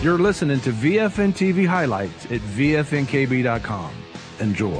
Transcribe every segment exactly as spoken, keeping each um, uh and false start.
You're listening to V F N T V highlights at V F N K B dot com. Enjoy.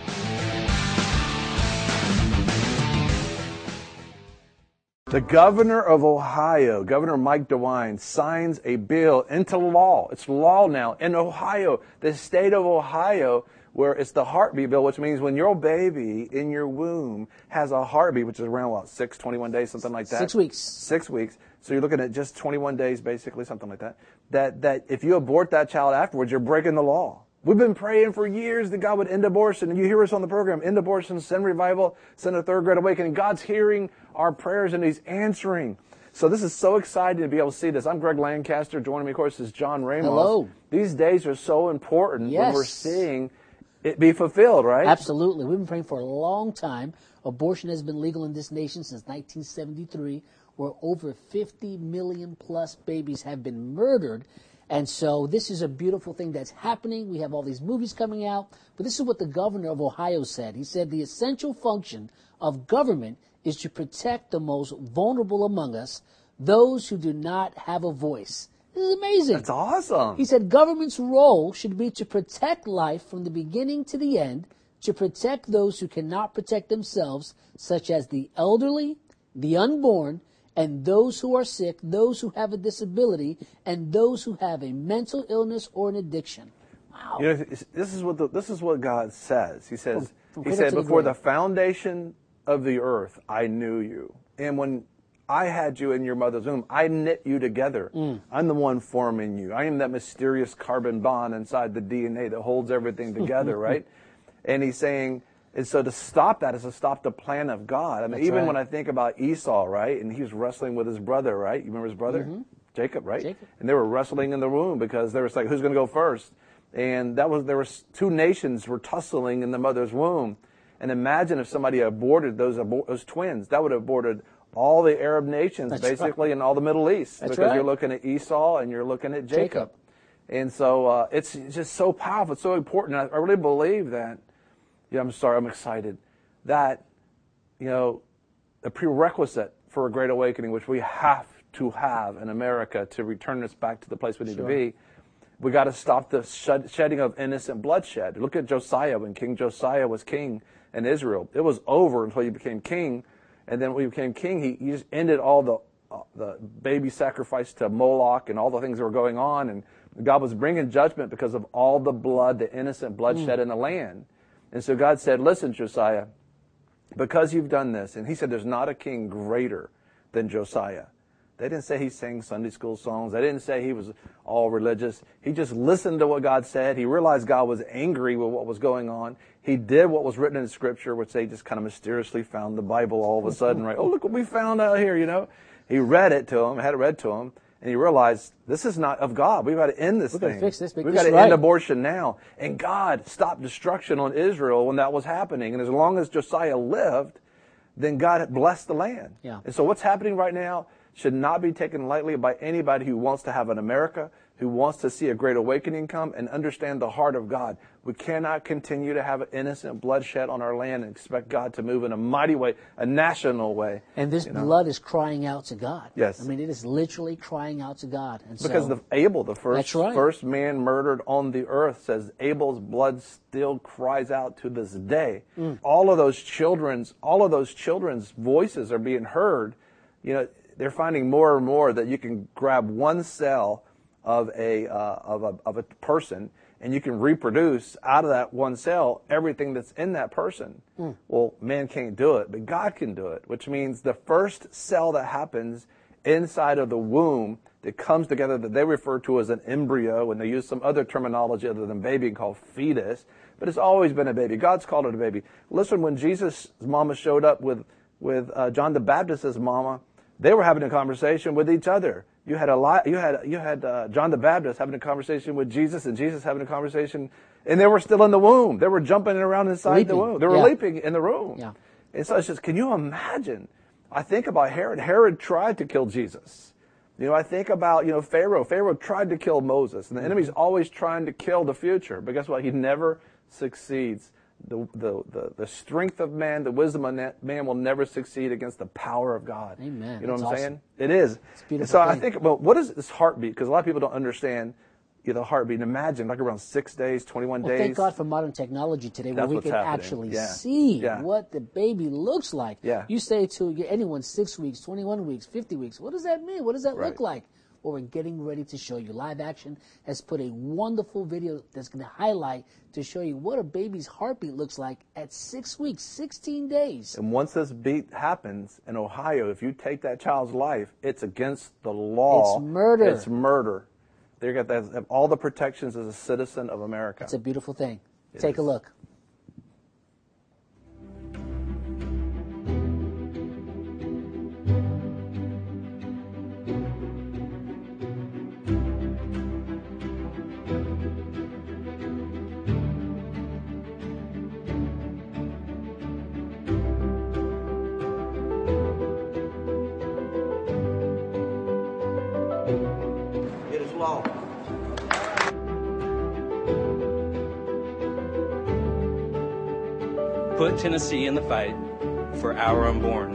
The governor of Ohio, Governor Mike DeWine, signs a bill into law. It's law now in Ohio, the state of Ohio, where it's the heartbeat bill, which means when your baby in your womb has a heartbeat, which is around, what, six, twenty-one days, something like that? Six weeks. Six weeks. So you're looking at just twenty-one days, basically, something like that. That, that if you abort that child afterwards, you're breaking the law. We've been praying for years that God would end abortion. And you hear us on the program, end abortion, send revival, send a third grade awakening. God's hearing our prayers and He's answering. So this is so exciting to be able to see this. I'm Greg Lancaster. Joining me, of course, is John Ramos. Hello. These days are so important Yes. when we're seeing it be fulfilled, right? Absolutely. We've been praying for a long time. Abortion has been legal in this nation since nineteen seventy-three, where over fifty million plus babies have been murdered. And so this is a beautiful thing that's happening. We have all these movies coming out. But this is what the governor of Ohio said. He said the essential function of government is to protect the most vulnerable among us, those who do not have a voice. This is amazing. That's awesome. He said government's role should be to protect life from the beginning to the end, to protect those who cannot protect themselves, such as the elderly, the unborn, and those who are sick, those who have a disability, and those who have a mental illness or an addiction. Wow. You know, this is what the, this is what God says. He says, From- from He cradle said, to the before grave. the foundation of the earth, I knew you. And when I had you in your mother's womb, I knit you together. Mm. I'm the one forming you. I am that mysterious carbon bond inside the D N A that holds everything together, right? And He's saying, and so to stop that is to stop the plan of God. I mean, That's even right. when I think about Esau, right, and he was wrestling with his brother, right? You remember his brother? Mm-hmm. Jacob, right? Jacob. And they were wrestling in the womb because they were like, who's going to go first? And that was, there was two nations were tussling in the mother's womb. And imagine if somebody aborted those, abor- those twins. That would have aborted all the Arab nations, That's basically, right. and all the Middle East. That's because right. you're looking at Esau and you're looking at Jacob. Jacob. And so uh, it's just so powerful. It's so important. I, I really believe that, yeah, I'm sorry, I'm excited, that, you know, a prerequisite for a great awakening, which we have to have in America to return us back to the place we need Sure. to be, we got to stop the shed, shedding of innocent bloodshed. Look at Josiah. When King Josiah was king in Israel, it was over until he became king. And then when he became king, he, he just ended all the uh, the baby sacrifice to Moloch and all the things that were going on. And God was bringing judgment because of all the blood, the innocent bloodshed Mm. in the land. And so God said, listen, Josiah, because you've done this, and He said there's not a king greater than Josiah. They didn't say he sang Sunday school songs. They didn't say he was all religious. He just listened to what God said. He realized God was angry with what was going on. He did what was written in Scripture, which they just kind of mysteriously found the Bible all of a sudden, right? Oh, look what we found out here, you know. He read it to him, had it read to him, and he realized this is not of God. We've got to end this We've thing. got to fix this, make We've this got to right. end abortion now. And God stopped destruction on Israel when that was happening. And as long as Josiah lived, then God had blessed the land. Yeah. And so what's happening right now should not be taken lightly by anybody who wants to have an America, who wants to see a great awakening come and understand the heart of God. We cannot continue to have innocent bloodshed on our land and expect God to move in a mighty way, a national way. And this you know? blood is crying out to God. Yes. I mean, it is literally crying out to God. And Because so, the Abel, the first That's right. first man murdered on the earth, says Abel's blood still cries out to this day. Mm. All of those children's, all of those children's voices are being heard. You know, they're finding more and more that you can grab one cell of a uh, of a of a person and you can reproduce out of that one cell everything that's in that person. Mm. Well, man can't do it, but God can do it, which means the first cell that happens inside of the womb that comes together that they refer to as an embryo, and they use some other terminology other than baby called fetus, but it's always been a baby. God's called it a baby. Listen, when Jesus' mama showed up with, with uh, John the Baptist's mama, they were having a conversation with each other. You had a you had you had uh, John the Baptist having a conversation with Jesus, and Jesus having a conversation, and they were still in the womb. They were jumping around inside Leaping. the womb. They were Yeah. leaping in the room. Yeah. And so it's just, can you imagine? I think about Herod. Herod tried to kill Jesus. You know, I think about, you know, Pharaoh. Pharaoh tried to kill Moses, and the enemy's always trying to kill the future. But guess what? He never succeeds. The, the, the, the strength of man, the wisdom of man will never succeed against the power of God. Amen. You know That's what I'm awesome. saying? It is. It's a beautiful And so I thing. think, well, what is this heartbeat? Because a lot of people don't understand you know, the heartbeat. Imagine, like around six days, twenty-one well, days. Thank God for modern technology today where That's we what's can happening. actually Yeah. see Yeah. what the baby looks like. Yeah. You say to anyone six weeks, twenty-one weeks, fifty weeks, what does that mean? What does that Right. look like? Well, we're getting ready to show you. Live Action has put a wonderful video that's going to highlight to show you what a baby's heartbeat looks like at six weeks, sixteen days. And once this beat happens in Ohio, if you take that child's life, it's against the law. It's murder. It's murder. They got that, have all the protections as a citizen of America. It's a beautiful thing. It Take is. a look. It is law. Put Tennessee in the fight for our unborn.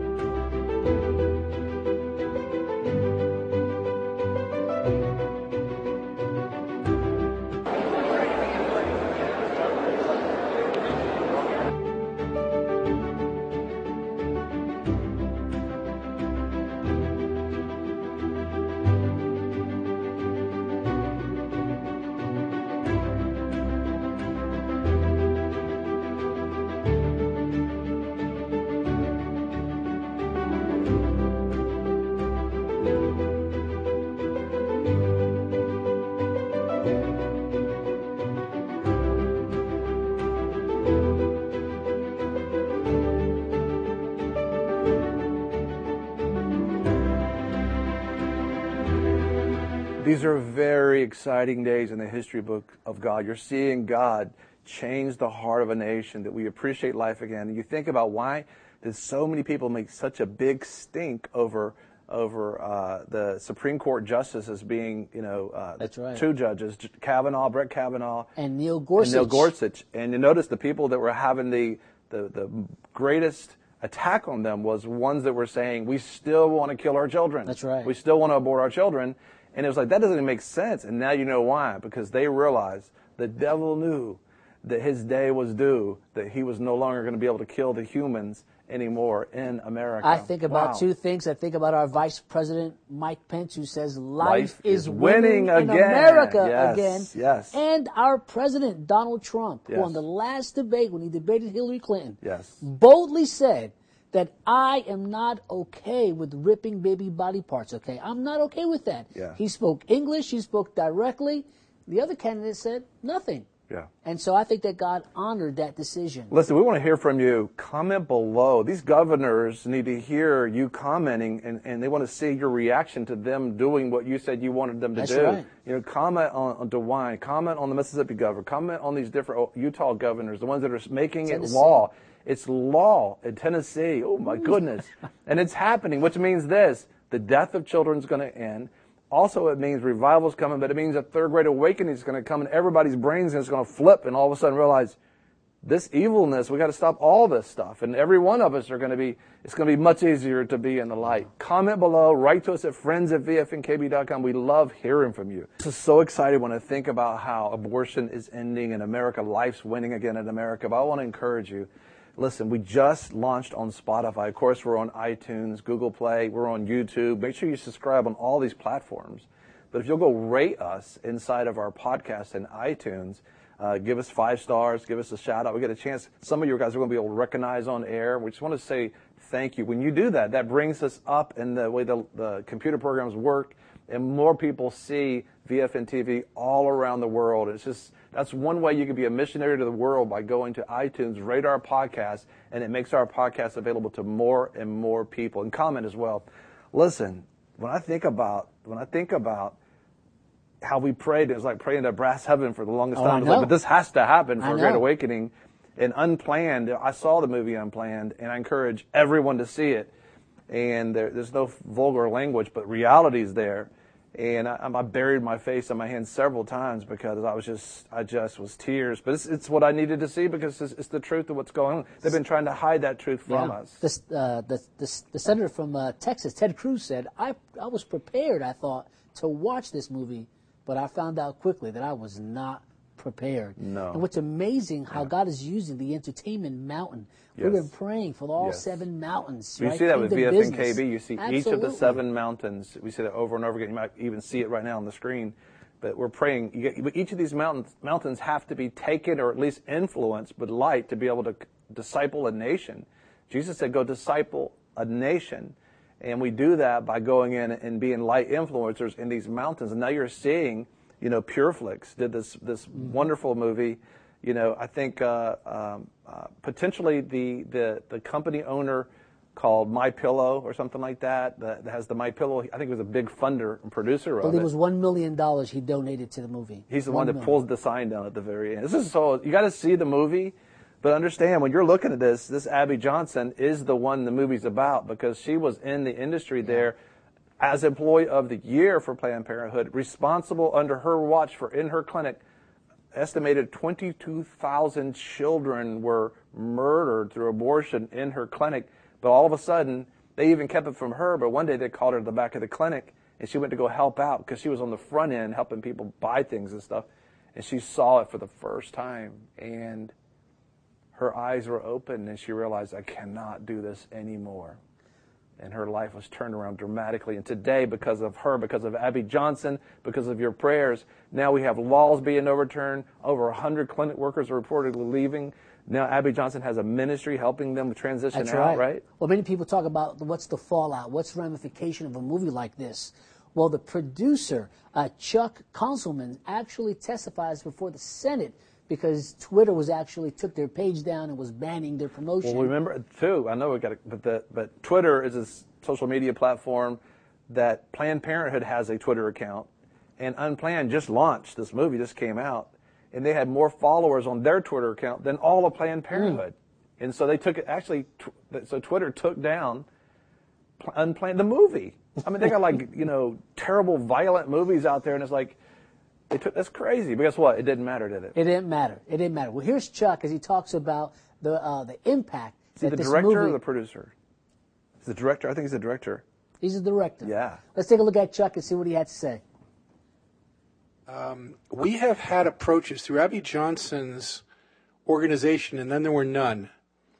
These are very exciting days in the history book of God. You're seeing God change the heart of a nation, that we appreciate life again. And you think about why did so many people make such a big stink over over uh, the Supreme Court justices being, you know, uh, That's right. two judges, Kavanaugh, Brett Kavanaugh, And Neil Gorsuch. and Neil Gorsuch. And you notice the people that were having the, the, the greatest attack on them was ones that were saying, we still want to kill our children. That's right. We still want to abort our children. And it was like, that doesn't even make sense. And now you know why. Because they realized the devil knew that his day was due, that he was no longer going to be able to kill the humans anymore in America. I think about Wow. two things. I think about our Vice President, Mike Pence, who says life, Life is, is winning, winning in again. America Yes, again. yes. And our President, Donald Trump, who Yes. on the last debate, when he debated Hillary Clinton, Yes. boldly said that I am not okay with ripping baby body parts, okay? I'm not okay with that. Yeah. He spoke English. He spoke directly. The other candidate said nothing. Yeah. And so I think that God honored that decision. Listen, we want to hear from you. Comment below. These governors need to hear you commenting, and, and they want to see your reaction to them doing what you said you wanted them to That's do. right. You know, comment on, on DeWine, comment on the Mississippi governor, comment on these different Utah governors, the ones that are making Tennessee. it law. It's law in Tennessee. Oh, my goodness. And it's happening, which means this. The death of children is going to end. Also, it means revival is coming, but it means a third great awakening is going to come, and everybody's brains is going to flip and all of a sudden realize this evilness, we got to stop all this stuff. And every one of us are going to be, it's going to be much easier to be in the light. Comment below, write to us at friends at v f n k b dot com. We love hearing from you. This is so excited when I think about how abortion is ending in America, life's winning again in America. But I want to encourage you. Listen, we just launched on Spotify. Of course, we're on iTunes, Google Play. We're on YouTube. Make sure you subscribe on all these platforms. But if you'll go rate us inside of our podcast in iTunes, uh, give us five stars, give us a shout out. We get a chance. Some of you guys are going to be able to recognize on air. We just want to say thank you. When you do that, that brings us up in the way the, the computer programs work, and more people see V F N T V all around the world. It's just, that's one way you can be a missionary to the world, by going to iTunes, rate our podcast, and it makes our podcast available to more and more people. And comment as well. Listen, when I think about when I think about how we prayed, it was like praying to brass heaven for the longest Oh, time. I It was like, know. but this has to happen I for a great know. awakening. And Unplanned, I saw the movie Unplanned, and I encourage everyone to see it. And there, there's no vulgar language, but reality is there. And I, I buried my face in my hands several times because I was just, I just was tears. But it's, it's what I needed to see, because it's, it's the truth of what's going on. They've been trying to hide that truth from Yeah. us. This, uh, the, the, the senator from uh, Texas, Ted Cruz, said, I, I was prepared, I thought, to watch this movie, but I found out quickly that I was not prepared. No. And what's amazing how Yeah. God is using the entertainment mountain. Yes. We've been praying for all Yes. seven mountains. You right? see that with Kingdom V F N K B. business. You see each of Absolutely. the seven mountains. We see that over and over again. You might even see it right now on the screen. But we're praying. You get, each of these mountains mountains have to be taken or at least influenced with light to be able to disciple a nation. Jesus said, "Go disciple a nation," and we do that by going in and being light influencers in these mountains. And now you're seeing, you know, PureFlix did this this mm-hmm. wonderful movie. You know, I think uh, um, uh, potentially the, the the company owner called My Pillow or something like that that has the My Pillow. I think it was a big funder and producer I of believe it. it was one million dollars he donated to the movie. He's the one one that million. pulls the sign down at the very end. This is so you got to see the movie, but understand when you're looking at this, this Abby Johnson is the one the movie's about because she was in the industry there as employee of the year for Planned Parenthood, responsible under her watch for in her clinic. Estimated twenty-two thousand children were murdered through abortion in her clinic. But all of a sudden, they even kept it from her. But one day they called her to the back of the clinic, and she went to go help out because she was on the front end helping people buy things and stuff. And she saw it for the first time, and her eyes were open, and she realized, I cannot do this anymore. And her life was turned around dramatically. And today, because of her, because of Abby Johnson, because of your prayers, now we have laws being overturned. Over one hundred clinic workers are reportedly leaving. Now Abby Johnson has a ministry helping them transition That's out, right. right? Well, many people talk about what's the fallout, what's the ramification of a movie like this. Well, the producer, uh, Chuck Konzelman, actually testifies before the Senate because Twitter was actually took their page down and was banning their promotion. Well, remember too. I know we got, but the but Twitter is a social media platform that Planned Parenthood has a Twitter account, and Unplanned just launched. This movie just came out, and they had more followers on their Twitter account than all of Planned Parenthood, mm. and so they took it. Actually, tw- so Twitter took down Unplanned the movie. I mean, they got like you know terrible, violent movies out there, and it's like. They took, that's crazy. But guess what? It didn't matter, did it? It didn't matter. It didn't matter. Well, here's Chuck as he talks about the uh, the impact Is he that the this director movie, or the producer? He's the director. I think he's the director. He's the director. Yeah. Let's take a look at Chuck and see what he had to say. Um, we have had approaches through Abby Johnson's organization, and then there were none.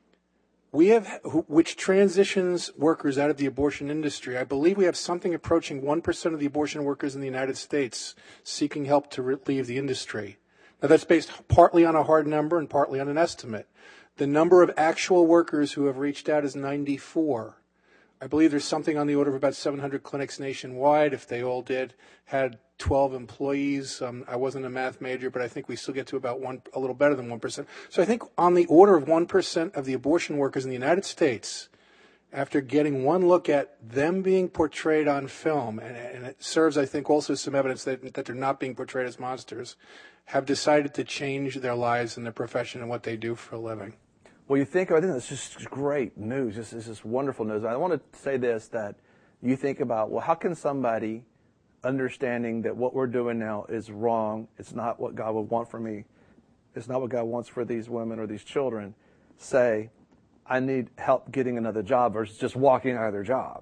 We have, which transitions workers out of the abortion industry. I believe we have something approaching one percent of the abortion workers in the United States seeking help to leave the industry. Now, that's based partly on a hard number and partly on an estimate. The number of actual workers who have reached out is ninety-four. I believe there's something on the order of about seven hundred clinics nationwide. If they all did, had twelve employees. Um, I wasn't a math major, but I think we still get to about one, a little better than one percent. So I think on the order of one percent of the abortion workers in the United States, after getting one look at them being portrayed on film, and, and it serves, I think, also some evidence that, that they're not being portrayed as monsters, have decided to change their lives and their profession and what they do for a living. Well, you think, I think that's just great news. This is just wonderful news. I want to say this, that you think about, well, how can somebody, understanding that what we're doing now is wrong, it's not what God would want for me, it's not what God wants for these women or these children, say, I need help getting another job versus just walking out of their job.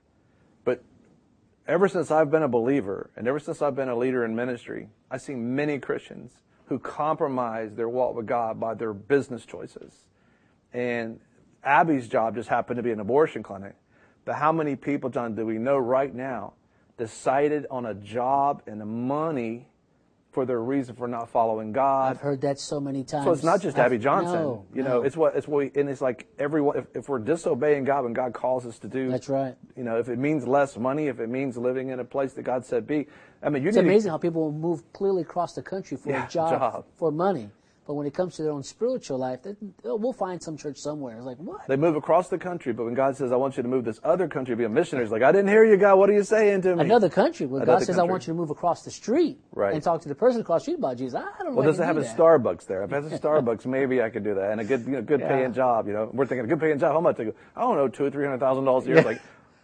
But ever since I've been a believer and ever since I've been a leader in ministry, I've seen many Christians who compromise their walk with God by their business choices. And Abby's job just happened to be an abortion clinic. But how many people, John, do we know right now decided on a job and the money for their reason for not following God? I've heard that so many times. So it's not just I've, Abby Johnson. No, you no. know, it's what it's what we, and it's like everyone. If, if we're disobeying God when God calls us to do, That's right. You know, if it means less money, if it means living in a place that God said be. I mean, you It's need amazing to, how people will move clearly across the country for Yeah, a job, job. for money. But when it comes to their own spiritual life, they, we'll find some church somewhere. It's like, what? They move across the country, but when God says, I want you to move this other country, be a missionary, it's like, I didn't hear you, God. What are you saying to me? Another country. When Another God says, country. I want you to move across the street Right. and talk to the person across the street about Jesus, I don't know Well, if does I it can have a do that. Starbucks there? If it's a Starbucks, maybe I could do that. And a good, you know, good Yeah. paying job, you know. We're thinking, a good paying job, how much? I go, I don't know, two or three hundred thousand dollars a year. It's like,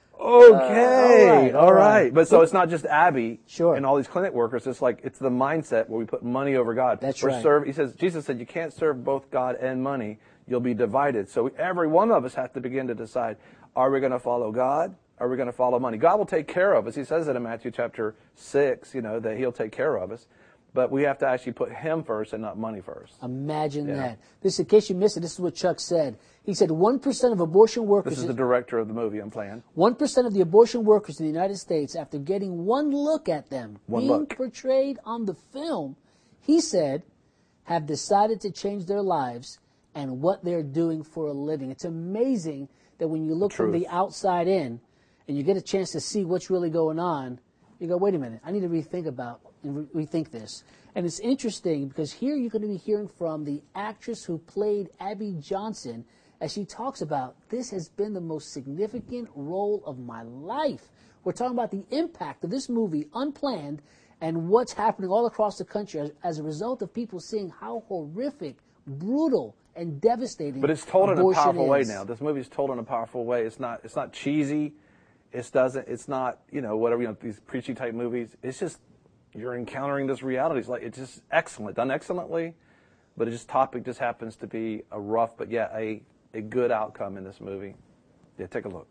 okay, Uh, all right, all all right. right. But so it's not just Abby Sure. and all these clinic workers. It's like, it's the mindset where we put money over God. That's We're right. serve, he says, Jesus said, you can't serve both God and money. You'll be divided. So every one of us has to begin to decide, are we going to follow God are we going to follow money? God will take care of us. He says it in Matthew chapter six, you know, that he'll take care of us. But we have to actually put him first and not money first. Imagine Yeah. that. This, in case you missed it, this is what Chuck said. He said one percent of abortion workers... This is the director of the movie I'm playing. one percent of the abortion workers in the United States, after getting one look at them One being look. portrayed on the film, he said, have decided to change their lives and what they're doing for a living. It's amazing that when you look from Truth. the outside in and you get a chance to see what's really going on, you go, wait a minute, I need to rethink about and re- rethink this. And it's interesting because here you're going to be hearing from the actress who played Abby Johnson as she talks about, this has been the most significant role of my life. We're talking about the impact of this movie, Unplanned, and what's happening all across the country as, as a result of people seeing how horrific, brutal, and devastating But it's told in a abortion powerful way is. now. This movie is told in a powerful way. It's not. It's not cheesy. It doesn't. It's not. You know, whatever. You know, these preachy type movies. It's just you're encountering this reality. It's like it's just excellent, done excellently. But it just topic just happens to be a rough, but yeah, a a good outcome in this movie. Yeah, take a look.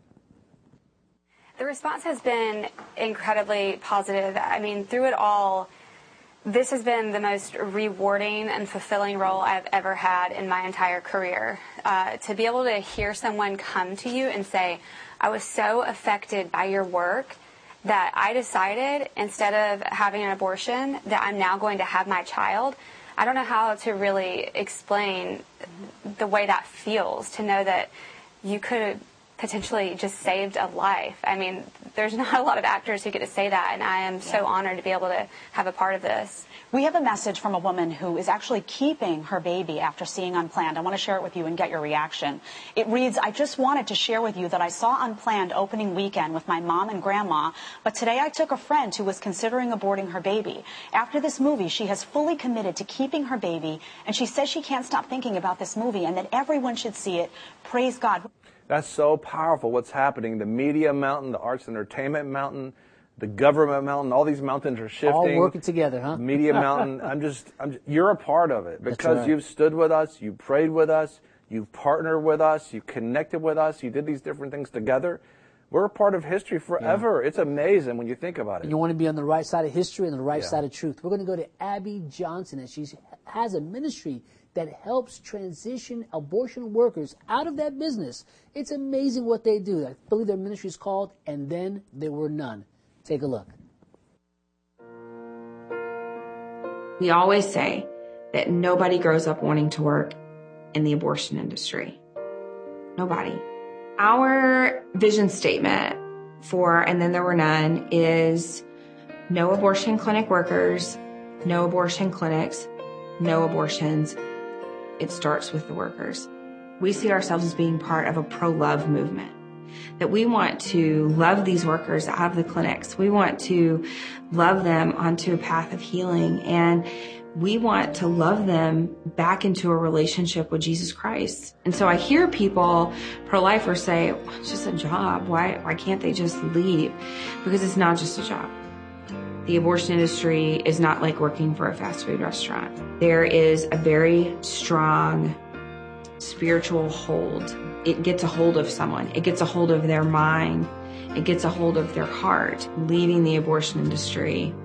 The response has been incredibly positive. I mean, through it all, this has been the most rewarding and fulfilling role I've ever had in my entire career. Uh, to be able to hear someone come to you and say, I was so affected by your work that I decided, instead of having an abortion, that I'm now going to have my child. I don't know how to really explain the way that feels, to know that you could have potentially just saved a life. I mean, there's not a lot of actors who get to say that, and I am so Yeah. honored to be able to have a part of this. We have a message from a woman who is actually keeping her baby after seeing Unplanned. I want to share it with you and get your reaction. It reads, I just wanted to share with you that I saw Unplanned opening weekend with my mom and grandma, but today I took a friend who was considering aborting her baby. After this movie, she has fully committed to keeping her baby, and she says she can't stop thinking about this movie and that everyone should see it. Praise God. That's so powerful. What's happening? The media mountain, the arts and entertainment mountain, the government mountain. All these mountains are shifting. All working together, huh? Media mountain. I'm just. I'm. Just, you're a part of it because right. you've stood with us. You prayed with us. You've partnered with us. You connected with us. You did these different things together. We're a part of history forever. Yeah. It's amazing when you think about it. You want to be on the right side of history and the right Yeah. side of truth. We're going to go to Abby Johnson, and she has a ministry that helps transition abortion workers out of that business. It's amazing what they do. I believe their ministry is called And Then There Were None. Take a look. We always say that nobody grows up wanting to work in the abortion industry. Nobody. Our vision statement for And Then There Were None is no abortion clinic workers, no abortion clinics, no abortions. It starts with the workers. We see ourselves as being part of a pro-love movement, that we want to love these workers out of the clinics. We want to love them onto a path of healing, and we want to love them back into a relationship with Jesus Christ. And so I hear people, pro-lifers, say, well, it's just a job. Why, why can't they just leave? Because it's not just a job. The abortion industry is not like working for a fast food restaurant. There is a very strong spiritual hold. It gets a hold of someone. It gets a hold of their mind. It gets a hold of their heart. Leaving the abortion industry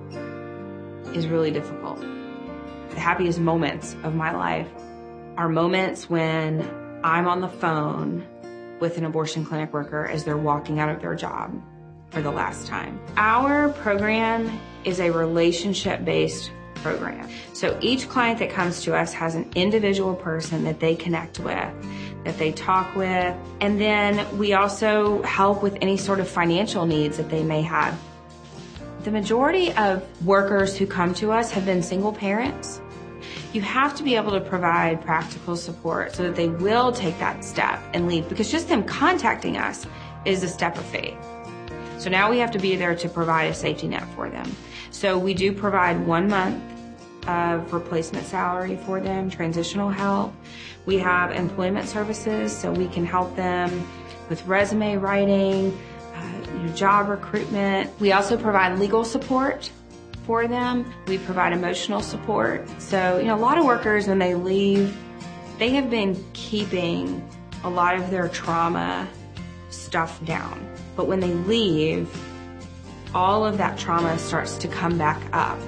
is really difficult. The happiest moments of my life are moments when I'm on the phone with an abortion clinic worker as they're walking out of their job for the last time. Our program is a relationship-based program. So each client that comes to us has an individual person that they connect with, that they talk with, and then we also help with any sort of financial needs that they may have. The majority of workers who come to us have been single parents. You have to be able to provide practical support so that they will take that step and leave, because just them contacting us is a step of faith. So now we have to be there to provide a safety net for them. So we do provide one month of replacement salary for them, transitional help. We have employment services, so we can help them with resume writing, uh, you know, job recruitment. We also provide legal support for them. We provide emotional support. So, you know, a lot of workers, when they leave, they have been keeping a lot of their trauma stuff down. But when they leave, all of that trauma starts to come back up.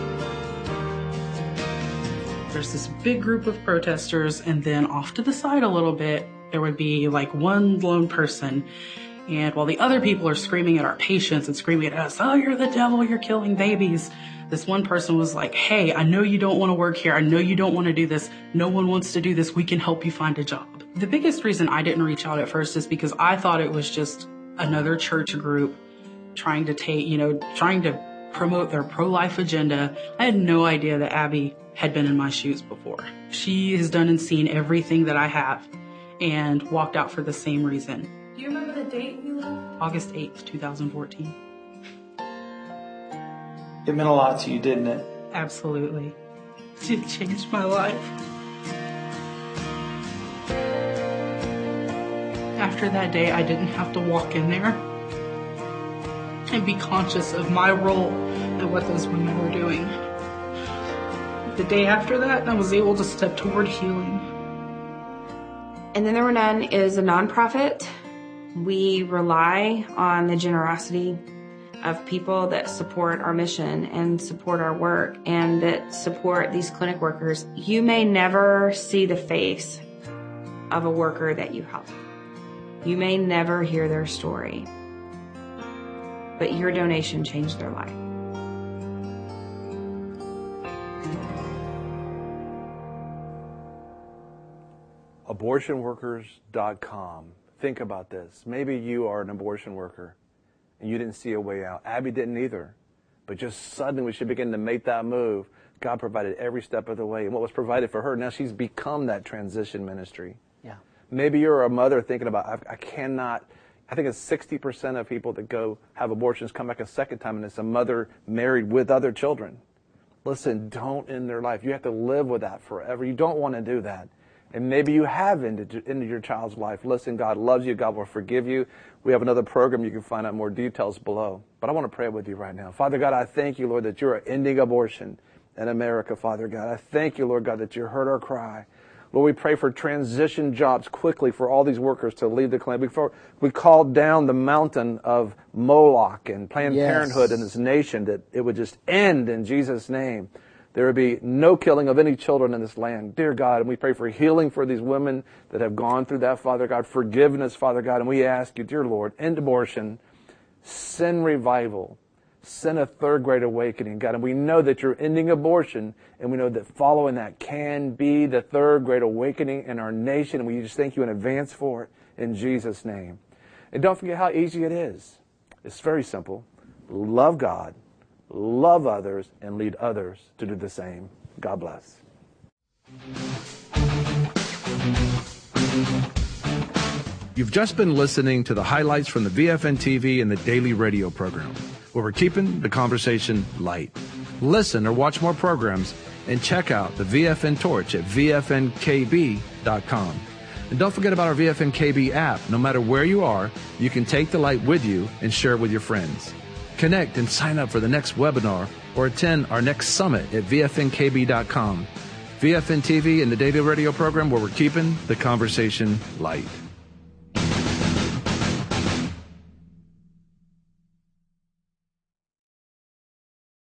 There's this big group of protesters, and then off to the side a little bit, there would be like one lone person. And while the other people are screaming at our patients and screaming at us, oh, you're the devil, you're killing babies, this one person was like, hey, I know you don't want to work here. I know you don't want to do this. No one wants to do this. We can help you find a job. The biggest reason I didn't reach out at first is because I thought it was just another church group trying to take, you know, trying to promote their pro-life agenda. I had no idea that Abby had been in my shoes before. She has done and seen everything that I have and walked out for the same reason. Do you remember the date you left? August eighth, twenty fourteen. It meant a lot to you, didn't it? Absolutely. It changed my life. After that day, I didn't have to walk in there and be conscious of my role and what those women were doing. The day after that, I was able to step toward healing. And Then There Were None is a nonprofit. We rely on the generosity of people that support our mission and support our work and that support these clinic workers. You may never see the face of a worker that you help. You may never hear their story, but your donation changed their life. abortion workers dot com. Think about this. Maybe you are an abortion worker and you didn't see a way out. Abby didn't either. But just suddenly we should begin to make that move. God provided every step of the way. And what was provided for her, now she's become that transition ministry. Yeah. Maybe you're a mother thinking about, I, I cannot, I think it's sixty percent of people that go have abortions come back a second time, and it's a mother married with other children. Listen, don't end their life. You have to live with that forever. You don't want to do that. And maybe you have ended, ended your child's life. Listen, God loves you. God will forgive you. We have another program. You can find out more details below. But I want to pray with you right now. Father God, I thank you, Lord, that you're ending abortion in America, Father God. I thank you, Lord God, that you heard our cry. Lord, we pray for transition jobs quickly for all these workers to leave the clinic. Before we called down the mountain of Moloch and Planned Yes. Parenthood in this nation, that it would just end in Jesus' name. There would be no killing of any children in this land. Dear God, and we pray for healing for these women that have gone through that, Father God, forgiveness, Father God, and we ask you, dear Lord, end abortion, send revival, send a third great awakening, God. And we know that you're ending abortion, and we know that following that can be the third great awakening in our nation, and we just thank you in advance for it in Jesus' name. And don't forget how easy it is. It's very simple. Love God, love others, and lead others to do the same. God bless. You've just been listening to the highlights from the V F N T V and the daily radio program, where we're keeping the conversation light. Listen or watch more programs and check out the V F N Torch at V F N K B dot com. And don't forget about our V F N K B app. No matter where you are, you can take the light with you and share it with your friends. Connect and sign up for the next webinar or attend our next summit at V F N K B dot com. V F N T V and the daily radio program, where we're keeping the conversation light.